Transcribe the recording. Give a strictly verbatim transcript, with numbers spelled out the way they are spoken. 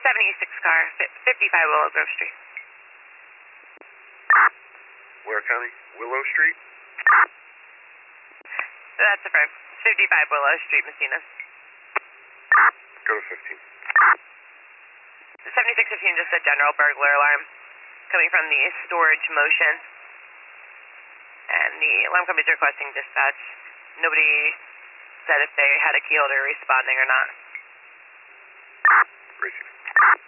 seventy-six car, fifty-five Willow Grove Street. Ware County, Willow Street? That's the front. fifty-five Willow Street, Messina. Go to fifteen. seventy-six fifteen, just a general burglar alarm coming from the storage motion. And the alarm company is requesting dispatch. Nobody said if they had a key holder responding or not. Receiving.